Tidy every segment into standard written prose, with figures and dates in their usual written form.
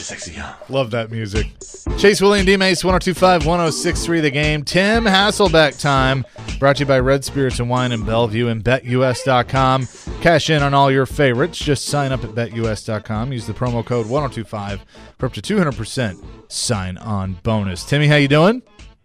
sexy, huh? Love that music. Chase William D-Mace, 102.5, 106.3 The Game. Tim Hasselbeck time. Brought to you by Red Spirits and Wine in Bellevue and BetUS.com. Cash in on all your favorites. Just sign up at BetUS.com. Use the promo code 1025 for up to 200% sign-on bonus. Timmy, how you doing?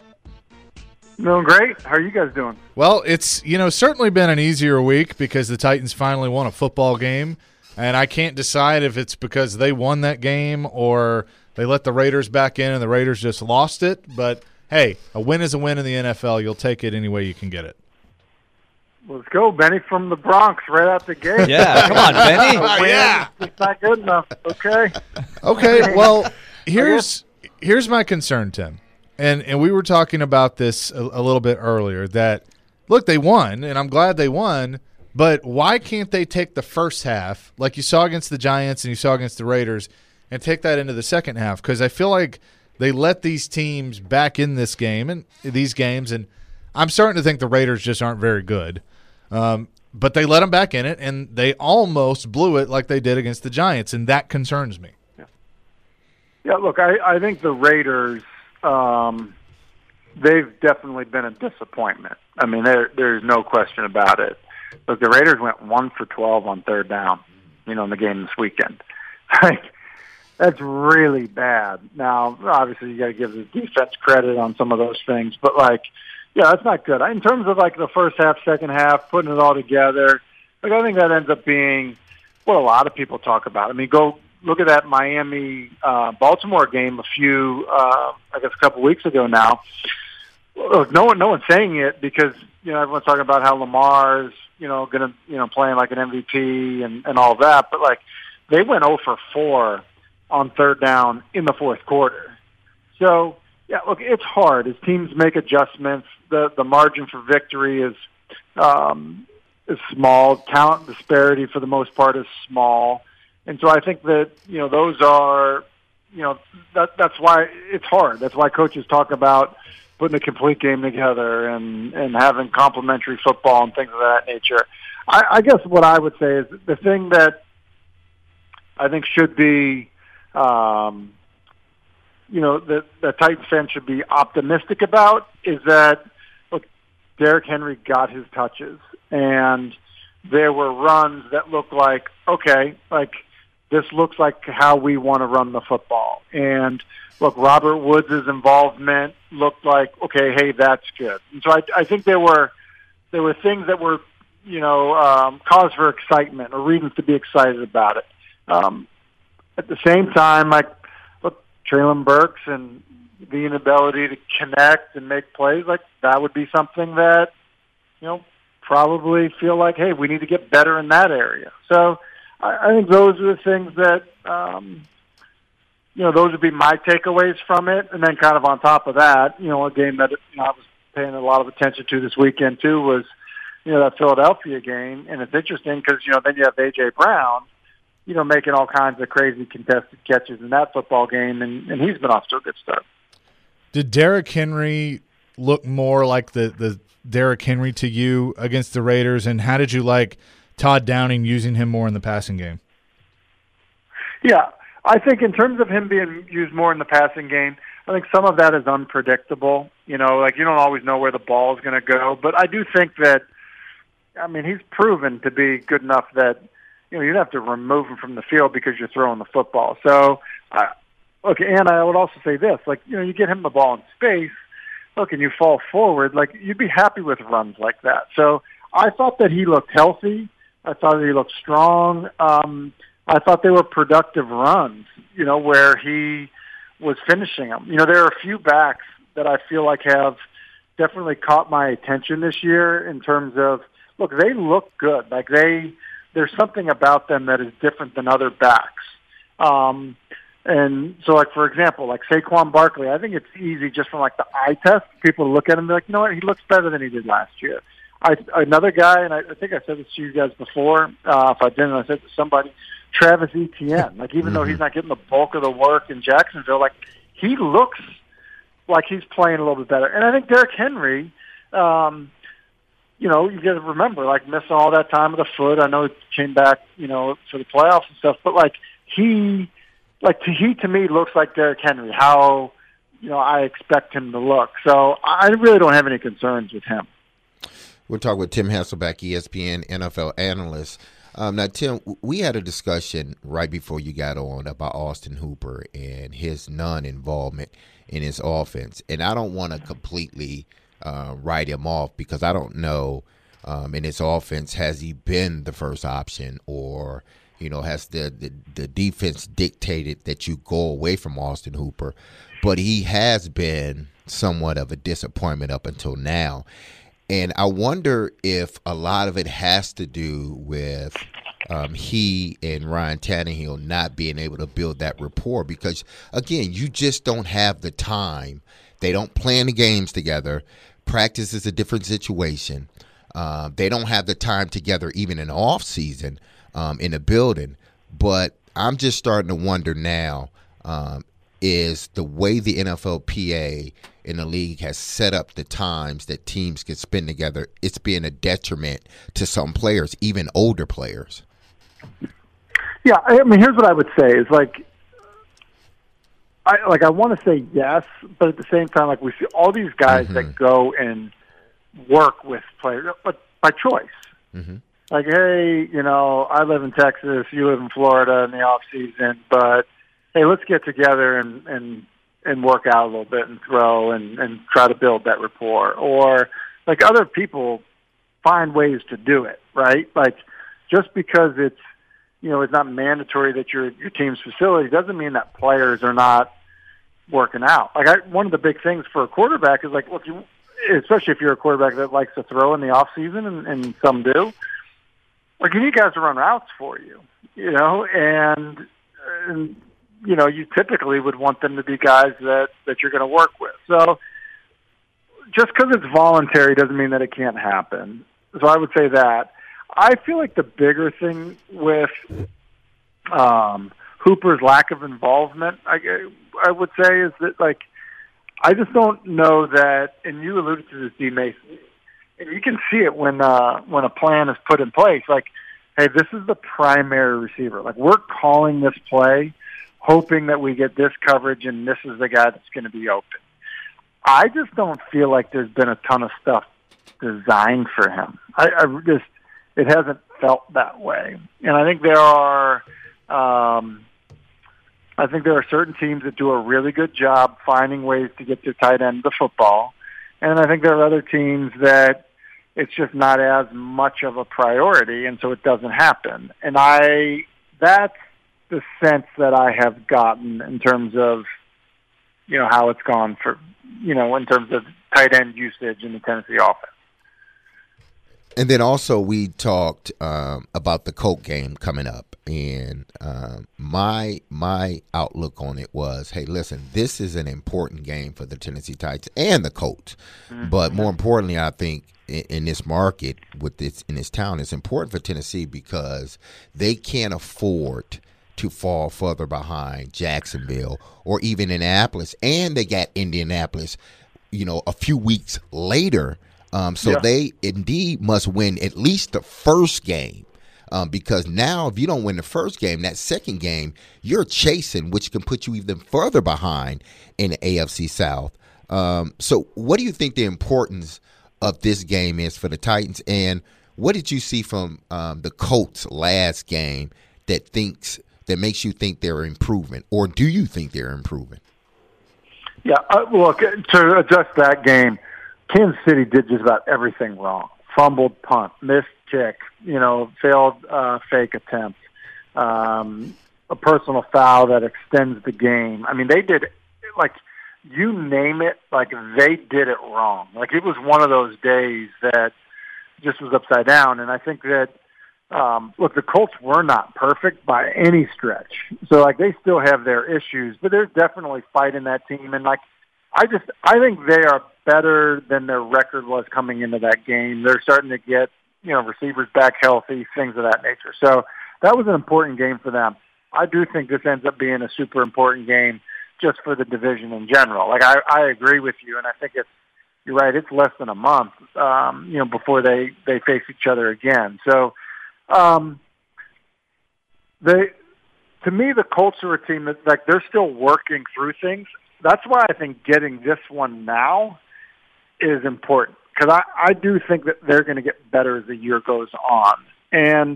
Doing great. How are you guys doing? Well, it's certainly been an easier week because the Titans finally won a football game, and I can't decide if it's because they won that game or they let the Raiders back in and the Raiders just lost it. But, hey, a win is a win in the NFL. You'll take it any way you can get it. Let's go, Benny from the Bronx, right out the gate. Yeah, come on, Benny. Yeah. It's not good enough. Okay. Okay, well, here's my concern, Tim. And we were talking about this a little bit earlier that, look, they won, and I'm glad they won, but why can't they take the first half, like you saw against the Giants and you saw against the Raiders, and take that into the second half? Because I feel like they let these teams back in this game and these games, and I'm starting to think the Raiders just aren't very good. But they let them back in it, and they almost blew it like they did against the Giants, and that concerns me. Yeah, look, I think the Raiders – they've definitely been a disappointment. I mean, there's no question about it. But the Raiders went 1 for 12 on third down, in the game this weekend. That's really bad. Now, obviously, you got to give the defense credit on some of those things, but that's not good. In terms of the first half, second half, putting it all together, I think that ends up being what a lot of people talk about. I mean, go look at that Miami-Baltimore game a couple weeks ago now. Look, no one's saying it because, everyone's talking about how Lamar's, going to, playing like an MVP and all that. But, they went 0 for 4 on third down in the fourth quarter. So, yeah, look, it's hard as teams make adjustments. The margin for victory is small. Talent disparity, for the most part, is small. And so I think that, those are, that's why it's hard. That's why coaches talk about putting a complete game together and having complementary football and things of that nature. I guess what I would say is the thing that I think should be, that the Titans fans should be optimistic about is that, look, Derrick Henry got his touches, and there were runs that looked like, okay, this looks like how we want to run the football. And, look, Robert Woods' involvement looked like, okay, hey, that's good. And so I think there were things that were, cause for excitement or reasons to be excited about it. At the same time, look, Treylon Burks and the inability to connect and make plays, that would be something that, probably feel like, hey, we need to get better in that area. So I think those are the things that, those would be my takeaways from it. And then kind of on top of that, a game that I was paying a lot of attention to this weekend too was, that Philadelphia game. And it's interesting because, then you have A.J. Brown, making all kinds of crazy contested catches in that football game, and he's been off to a good start. Did Derrick Henry look more like the Derrick Henry to you against the Raiders, and how did you like Todd Downing using him more in the passing game? Yeah, I think in terms of him being used more in the passing game, I think some of that is unpredictable. You don't always know where the ball is going to go. But I do think that, he's proven to be good enough that, you don't have to remove him from the field because you're throwing the football. So, and I would also say this, you get him the ball in space, and you fall forward, you'd be happy with runs like that. So I thought that he looked healthy. I thought that he looked strong. I thought they were productive runs, where he was finishing them. There are a few backs that I feel like have definitely caught my attention this year in terms of, look, they look good. There's something about them that is different than other backs. And so, for example, Saquon Barkley, I think it's easy just from, the eye test, people to look at him and be like, you know what, he looks better than he did last year. Another guy, and I think I said this to you guys before, if I didn't, I said it to somebody, Travis Etienne. Even though he's not getting the bulk of the work in Jacksonville, he looks like he's playing a little bit better. And I think Derrick Henry, you got to remember, missing all that time with the foot. I know he came back, for the playoffs and stuff, but he like he to me looks like Derrick Henry. How I expect him to look. So I really don't have any concerns with him. We'll talk with Tim Hasselbeck, ESPN NFL analyst. Now, Tim, we had a discussion right before you got on about Austin Hooper and his non-involvement in his offense. And I don't want to completely write him off because I don't know in his offense, has he been the first option or, has the defense dictated that you go away from Austin Hooper? But he has been somewhat of a disappointment up until now. And I wonder if a lot of it has to do with he and Ryan Tannehill not being able to build that rapport because, again, you just don't have the time. They don't plan the games together. Practice is a different situation. They don't have the time together even in the off season in the building. But I'm just starting to wonder now is the way the NFLPA in the league has set up the times that teams can spend together, it's being a detriment to some players, even older players. Yeah, I mean, here's what I would say is I want to say yes, but at the same time, we see all these guys that go and work with players, but by choice. Mm-hmm. Hey, I live in Texas, you live in Florida in the off season, but hey, let's get together and work out a little bit and throw and try to build that rapport. Or other people find ways to do it, right? Just because it's it's not mandatory that your team's facility doesn't mean that players are not working out. One of the big things for a quarterback is look, especially if you're a quarterback that likes to throw in the off season, and some do. You need guys to run routes for you, and you typically would want them to be guys that you're going to work with. So just because it's voluntary doesn't mean that it can't happen. So I would say that. I feel like the bigger thing with Hooper's lack of involvement, I would say, is that I just don't know that, and you alluded to this, D. Mason, and you can see it when a plan is put in place. Hey, this is the primary receiver. We're calling this play, hoping that we get this coverage, and this is the guy that's going to be open. I just don't feel like there's been a ton of stuff designed for him. It hasn't felt that way, and I think there are certain teams that do a really good job finding ways to get their tight end the football, and I think there are other teams that it's just not as much of a priority, and so it doesn't happen. And that's the sense that I have gotten in terms of how it's gone for in terms of tight end usage in the Tennessee offense. And then also we talked about the Colt game coming up, and my outlook on it was, hey, listen, this is an important game for the Tennessee Titans and the Colts. Mm-hmm. But more importantly, I think in this market with this in this town, it's important for Tennessee because they can't afford to fall further behind Jacksonville or even Indianapolis, and they got Indianapolis, a few weeks later. They indeed must win at least the first game because now if you don't win the first game, that second game, you're chasing, which can put you even further behind in the AFC South. So what do you think the importance of this game is for the Titans, and what did you see from the Colts last game that makes you think they're improving, or do you think they're improving? Yeah, look, to address that game, Kansas City did just about everything wrong. Fumbled punt, missed kick, failed fake attempt, a personal foul that extends the game. I mean, they did, you name it, they did it wrong. It was one of those days that just was upside down. And I think that, the Colts were not perfect by any stretch. So, they still have their issues, but there's definitely fight in that team. And, I think they are better than their record was coming into that game. They're starting to get, receivers back healthy, things of that nature. So that was an important game for them. I do think this ends up being a super important game just for the division in general. I agree with you, and I think you're right, it's less than a month, before they face each other again. So to me, the Colts are a team that, like, they're still working through things. That's why I think getting this one now is important, because I do think that they're going to get better as the year goes on. And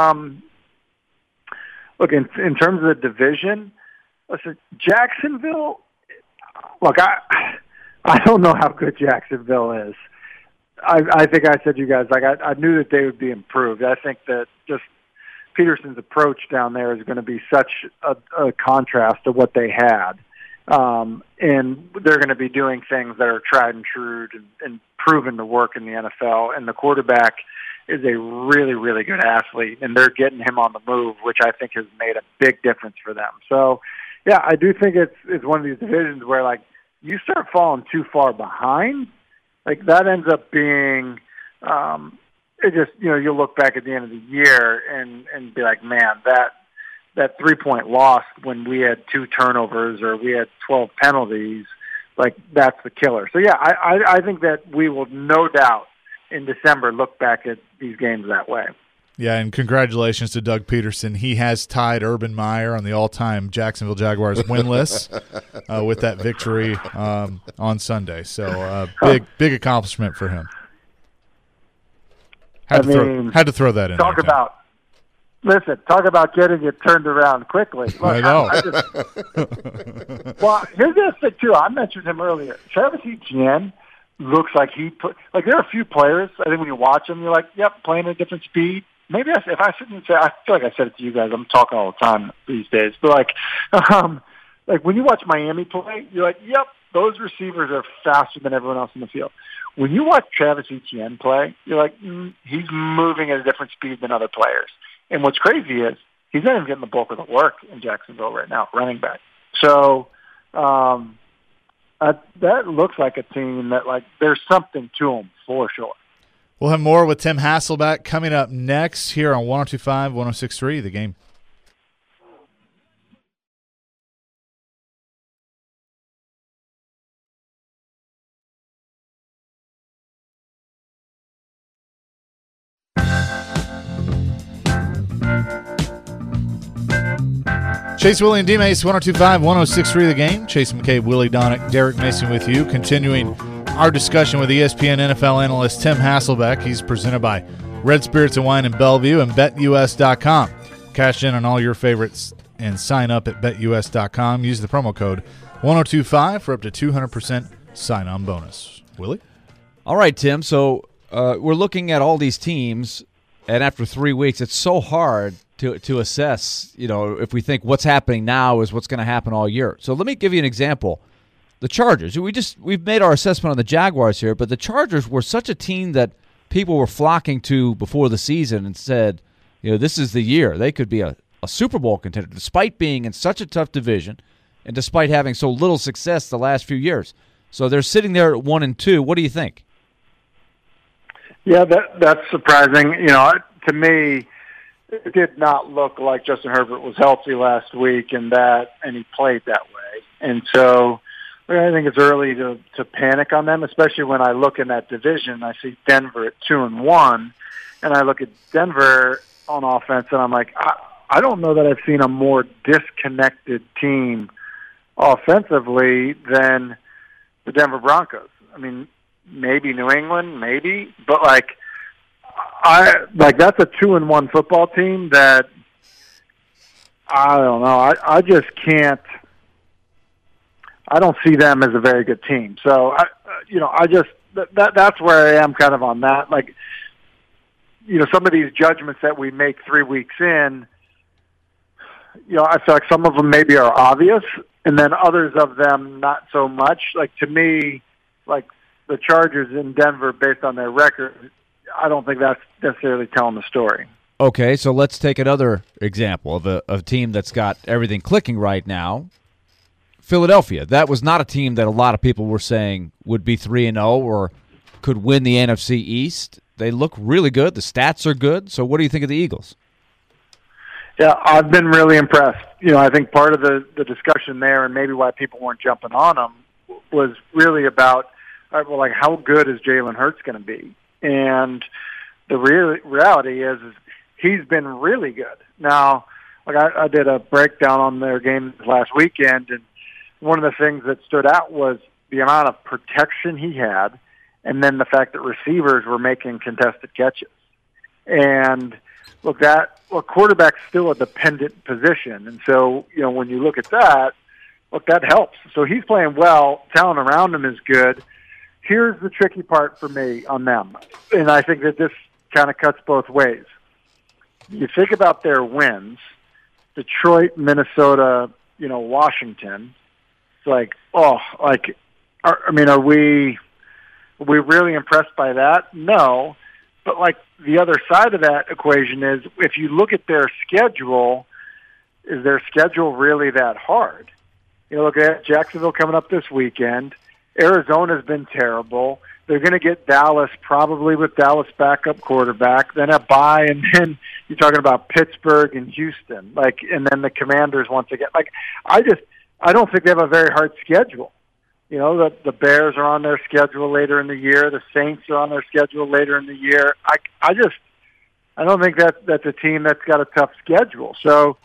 look, in terms of the division, listen, Jacksonville. Look, I don't know how good Jacksonville is. I think I said to you guys, like, I knew that they would be improved. I think that just Peterson's approach down there is going to be such a contrast to what they had. And they're going to be doing things that are tried and true and proven to work in the NFL. And the quarterback is a really, really good athlete, and they're getting him on the move, which I think has made a big difference for them. So, yeah, I do think it's one of these divisions where, like, you start falling too far behind, like, that ends up being it just, you'll look back at the end of the year and be like, man, that 3-point loss when we had 2 turnovers or we had 12 penalties, like, that's the killer. So, yeah, I think that we will no doubt in December look back at these games that way. Yeah, and congratulations to Doug Peterson. He has tied Urban Meyer on the all-time Jacksonville Jaguars win list with that victory on Sunday. So big accomplishment for him. Had to throw that in. Talk about getting it turned around quickly. Look, I know. Well, here's the thing, too. I mentioned him earlier. Travis Etienne looks like there are a few players, I think when you watch them, you're like, yep, playing at a different speed. Maybe if I shouldn't say, I feel like I said it to you guys. I'm talking all the time these days. But, like when you watch Miami play, you're like, yep, those receivers are faster than everyone else in the field. When you watch Travis Etienne play, you're like, he's moving at a different speed than other players. And what's crazy is he's not even getting the bulk of the work in Jacksonville right now, running back. So that looks like a team that, like, there's something to them for sure. We'll have more with Tim Hasselbeck coming up next here on 102.5, 106.3, The Game. Chase, Willie, and D-Mace, 102.5, 106.3 The Game. Chase McCabe, Willie Donick, Derek Mason with you, continuing our discussion with ESPN NFL analyst Tim Hasselbeck. He's presented by Red Spirits and Wine in Bellevue and BetUS.com. Cash in on all your favorites and sign up at BetUS.com. Use the promo code 1025 for up to 200% sign-on bonus. Willie? All right, Tim. So we're looking at all these teams, and after 3 weeks, it's so hard to assess, if we think what's happening now is what's going to happen all year. So let me give you an example. The Chargers, we've made our assessment on the Jaguars here, but the Chargers were such a team that people were flocking to before the season and said, this is the year. They could be a Super Bowl contender, despite being in such a tough division and despite having so little success the last few years. So they're sitting there at 1-2. What do you think? Yeah, that's surprising. To me, it did not look like Justin Herbert was healthy last week and he played that way. And so I think it's early to panic on them, especially when I look in that division. I see Denver at 2-1, and I look at Denver on offense, and I'm like, I don't know that I've seen a more disconnected team offensively than the Denver Broncos. I mean, maybe New England, maybe, but that's a 2-1 football team that I don't know. I just can't. I don't see them as a very good team. So that's where I am kind of on that. Some of these judgments that we make 3 weeks in, I feel like some of them maybe are obvious, and then others of them not so much. To me, the Chargers in Denver, based on their record, I don't think that's necessarily telling the story. Okay, so let's take another example of a team that's got everything clicking right now. Philadelphia. That was not a team that a lot of people were saying would be 3-0 or could win the NFC East. They look really good. The stats are good. So what do you think of the Eagles? Yeah, I've been really impressed. I think part of the discussion there and maybe why people weren't jumping on them was really about, how good is Jalen Hurts going to be? And the reality is he's been really good. Now, like I did a breakdown on their game last weekend, and one of the things that stood out was the amount of protection he had, and then the fact that receivers were making contested catches. And look, quarterback's still a dependent position, and so when you look at that, look, that helps. So he's playing well. Talent around him is good. Here's the tricky part for me on them, and I think that this kind of cuts both ways. You think about their wins, Detroit, Minnesota, Washington. It's like, are we really impressed by that? No. But like the other side of that equation is, if you look at their schedule, is their schedule really that hard? Look at Jacksonville coming up this weekend. Arizona's been terrible. They're going to get Dallas, probably with Dallas backup quarterback, then a bye, and then you're talking about Pittsburgh and Houston, and then the Commanders once again. I don't think they have a very hard schedule. The Bears are on their schedule later in the year. The Saints are on their schedule later in the year. I don't think that's a team that's got a tough schedule. So,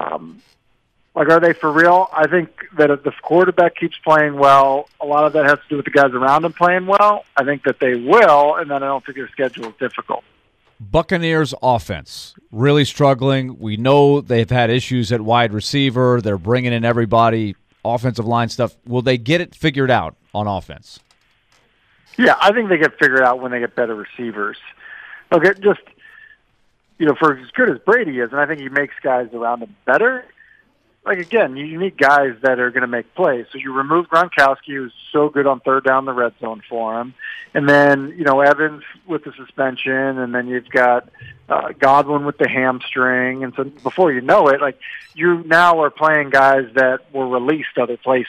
are they for real? I think that if the quarterback keeps playing well, a lot of that has to do with the guys around him playing well. I think that they will, and then I don't think their schedule is difficult. Buccaneers offense really struggling. We know they've had issues at wide receiver. They're bringing in everybody, offensive line stuff. Will they get it figured out on offense? Yeah, I think they get figured out when they get better receivers. Okay, just, for as good as Brady is, and I think he makes guys around him better, again, you need guys that are going to make plays. So you remove Gronkowski, who's so good on third down the red zone for him. And then, Evans with the suspension, and then you've got Godwin with the hamstring. And so before you know it, you now are playing guys that were released other places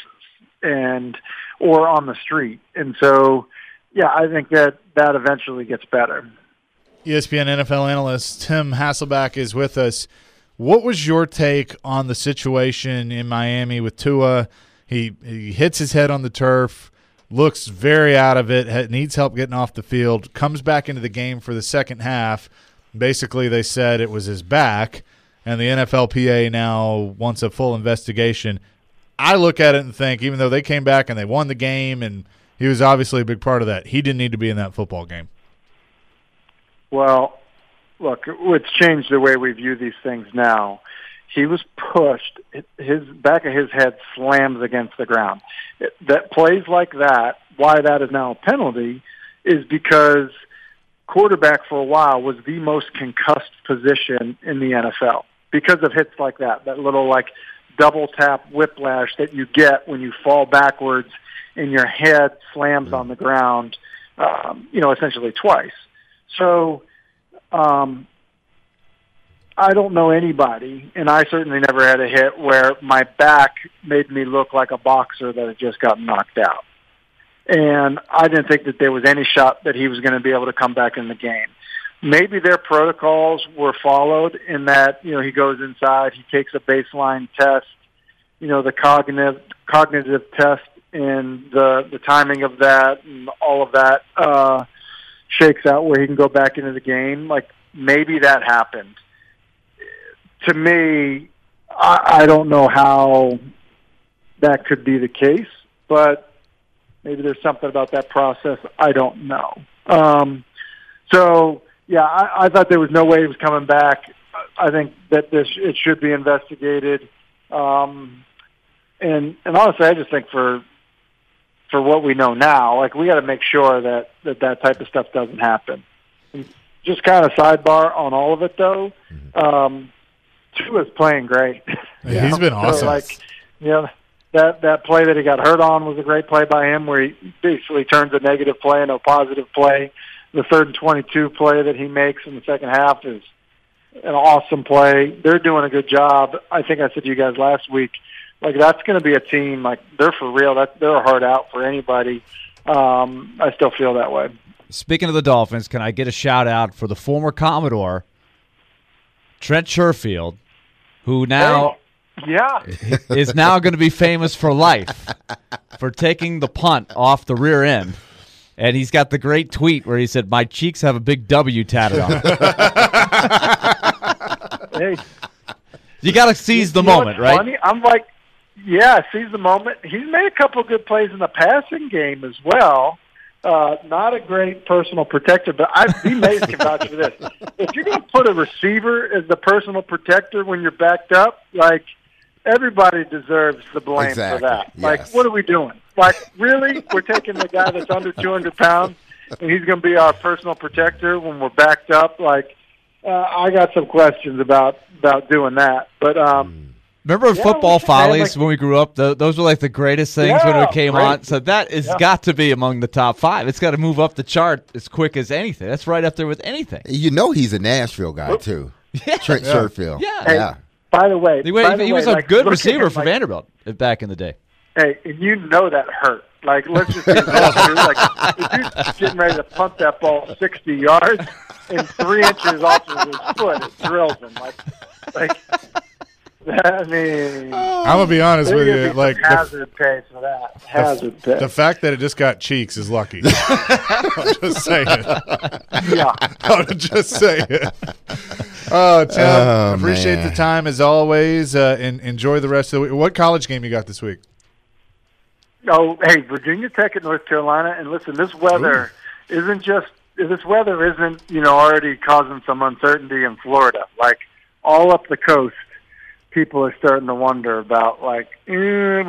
or on the street. And so, yeah, I think that eventually gets better. ESPN NFL analyst Tim Hasselbeck is with us. What was your take on the situation in Miami with Tua? He hits his head on the turf, looks very out of it, needs help getting off the field, comes back into the game for the second half. Basically, they said it was his back, and the NFLPA now wants a full investigation. I look at it and think, even though they came back and they won the game, and he was obviously a big part of that, he didn't need to be in that football game. Well, look, it's changed the way we view these things now. He was pushed. His back of his head slams against the ground. That plays like that, why that is now a penalty, is because quarterback for a while was the most concussed position in the NFL because of hits like that little double tap whiplash that you get when you fall backwards and your head slams on the ground, essentially twice. So, I don't know anybody, and I certainly never had a hit where my back made me look like a boxer that had just gotten knocked out. And I didn't think that there was any shot that he was going to be able to come back in the game. Maybe their protocols were followed in that, he goes inside, he takes a baseline test, the cognitive test, and the timing of that and all of that shakes out where he can go back into the game. Maybe that happened. To me, I don't know how that could be the case, but maybe there's something about that process I don't know. I thought there was no way he was coming back. I think that it should be investigated. And honestly, I just think for what we know now, we got to make sure that type of stuff doesn't happen. And just kind of sidebar on all of it, though. Tua's playing great. Yeah, he's been awesome. That play that he got hurt on was a great play by him, where he basically turns a negative play into a positive play. The 3rd and 22 play that he makes in the second half is an awesome play. They're doing a good job. I think I said to you guys last week, that's going to be a team, they're for real. They're a hard out for anybody. I still feel that way. Speaking of the Dolphins, can I get a shout-out for the former Commodore, Trent Sherfield, who now is now going to be famous for life for taking the punt off the rear end. And he's got the great tweet where he said, "My cheeks have a big W tatted on them." Hey, You got to seize the You know moment, what's right? funny? I'm like, yeah, seize the moment. He's made a couple of good plays in the passing game as well. Not a great personal protector, but he may can vouch for this. If you're going to put a receiver as the personal protector when you're backed up, like, everybody deserves the blame Exactly. for that. Yes. Like, what are we doing? Like, really? We're taking the guy that's under 200 pounds, and he's going to be our personal protector when we're backed up? Like, I got some questions about doing that. But Remember Yeah, football man, follies like- when we grew up? Those were like the greatest things when Yeah, it came right. on. So that has got to be among the top 5. It's got to move up the chart as quick as anything. That's right up there with anything. You know he's a Nashville guy too. Trent Sherfield. Yeah. Hey, Yeah. by the way, He was a like, good look at receiver him, for like, Vanderbilt back in the day. Hey, and you know that hurt. Like, let's just be real, dude. Like, the dude's getting ready to punt that ball 60 yards, and 3 inches off of his foot, it drills him. Like, I mean, I'm gonna be honest with there's you. gonna be Like some hazard pay for that. Hazard pay. the fact that it just got cheeks is lucky. I'm just saying. Yeah. I'm just saying. Oh, Tim, Oh, appreciate man. the time as always. And enjoy the rest of the week. What college game you got this week? Oh, hey, Virginia Tech at North Carolina, and listen, this weather isn't already causing some uncertainty in Florida. Like, all up the coast, people are starting to wonder about what are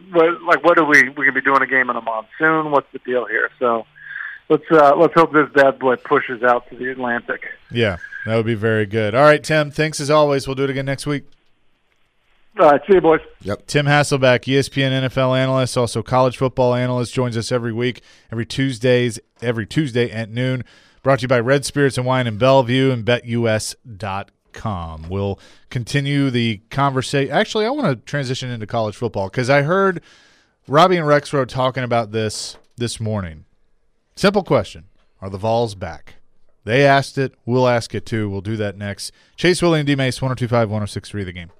we gonna be doing a game in a monsoon? What's the deal here? So let's hope this bad boy pushes out to the Atlantic. Yeah, that would be very good. All right, Tim, thanks as always. We'll do it again next week. All right, see you, boys. Tim Hasselbeck, ESPN NFL analyst, also college football analyst, joins us every week, every Tuesday at noon. Brought to you by Red Spirits and Wine in Bellevue and BetUS.com. We'll continue the conversation. Actually, I want to transition into college football because I heard Robbie and Rexroad talking about this morning. Simple question. Are the Vols back? They asked it. We'll ask it too. We'll do that next. Chase, Willie, and D-Mace, 102.5, 106.3 The Game.